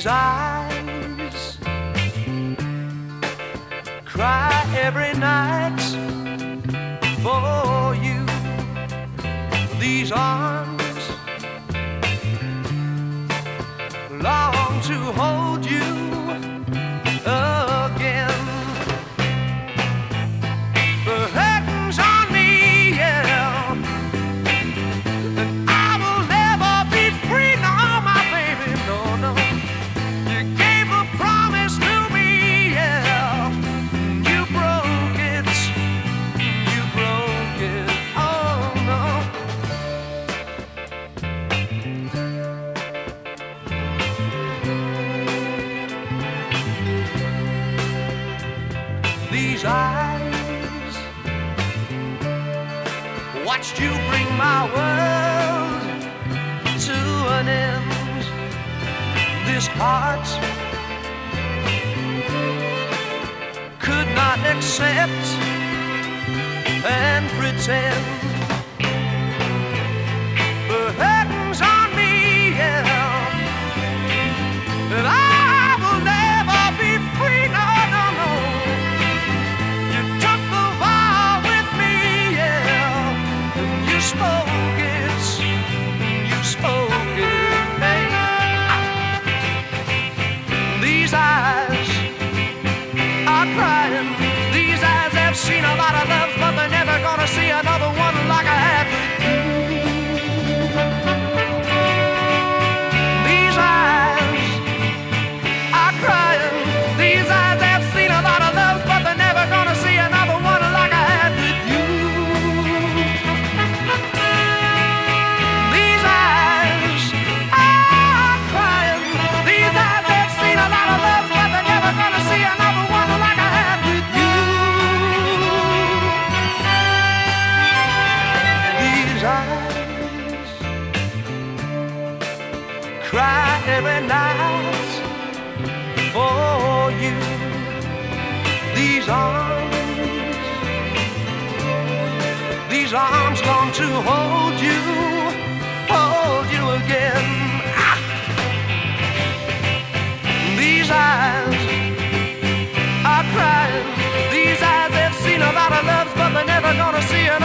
These eyes cry every night for you. These arms long to hold you again. The curtains on me, yeah, and I will never be free. No, my baby, no, no. You gave a promise to me, yeah. You broke it, you broke it. Oh no. These eyes watched you bring my world to an end. This heart could not accept and pretend. The curtains on me, yeah, and I will never be free. No, no, no. You took the vow with me, yeah, and you spoke it, you spoke it, hey. These eyes are crying. These eyes have seen a lot of love, but they're never gonna see another one like I had with you. These eyes are crying. These eyes have seen a lot of love, but they're never gonna see another one like I had with you. These eyes are crying. These eyes have seen a lot of love, but they're never gonna see another one like I had with you. These eyes cry every night for you. These arms long to hold you again. Ah! These eyes are crying. These eyes have seen a lot of love, but they're never gonna see another.